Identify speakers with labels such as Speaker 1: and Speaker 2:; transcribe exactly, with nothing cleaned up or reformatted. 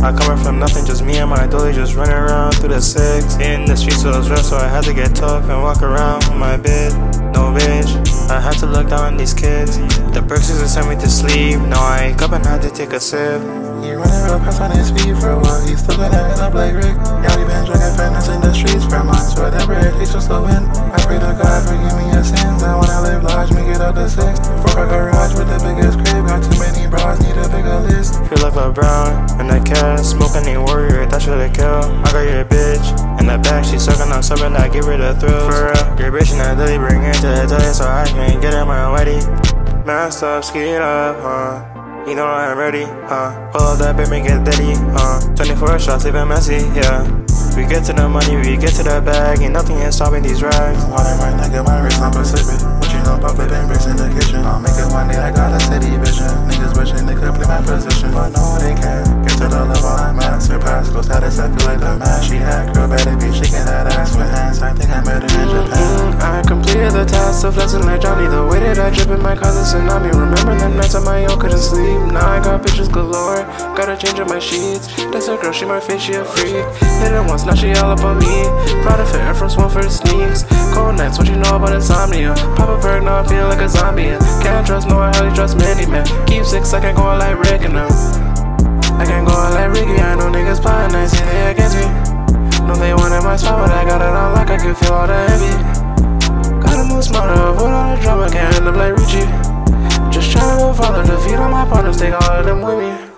Speaker 1: I coming from nothing, just me and my dolly just running around through the six. In the streets was rough, so I had to get tough and walk around with my bed. No bitch, I had to look down on these kids. The perks used to send me to sleep. Now I wake up and had to take a sip.
Speaker 2: He running real fast on his feet for a while. He's still gonna end up like Rick. Yeah, we been drinking fatness in the streets for months. Whatever it takes just to win. I pray to God forgive me your sins. And when I live large, make it up to six. Four car garage with the biggest crib. Got too many bras, need a bigger list.
Speaker 1: Feel like LeBron and the cat. Smoking a warrior, that should've killed. I got your bitch in the back. She sucking on something that give her the thrill. For real, your bitch in the dilly, bring her to the telly so I can get her my whitey. Masked up, skied up, huh? You know I'm ready, huh? Pull up that bitch, make it dirty, huh? twenty-four shots, leave it messy, yeah. We get to the money, we get to the bag, and nothing is stopping these rags.
Speaker 2: Water right now, get my wrist on Pacific. What you know about flipping bricks in the kitchen? I'll make it one day, I got a city vision. Niggas wishing they could play my position, but no, they can't. Get to the level I'm at, surpass. Go status, I feel like the man she had. Girl, better be shaking that ass with hands. I think I met her in Japan.
Speaker 3: I completed the task of flexing like Johnny. The way that I drip in my cousin tsunami. Remember them nights on my own, couldn't sleep. Now I got bitches galore. Gotta change up my sheets. That's a girl, she my face, she a freak. Hit her once, now she all up on me. Proud of her Air Force One for the sneaks. Cold nights, what you know about insomnia? Pop a bird, now I feel like a zombie. Can't trust, no, I hardly trust many men. Keep six, I can't go out like Rick and them. I can't go out like Ricky, I know niggas plotting, I see they against me. No, they wanted my spot, but I got it on like I can feel all the envy. Gotta move smarter, avoid all the drama, can't end up like Richie. Just tryna go farther to feed all my partners, take all of them with me.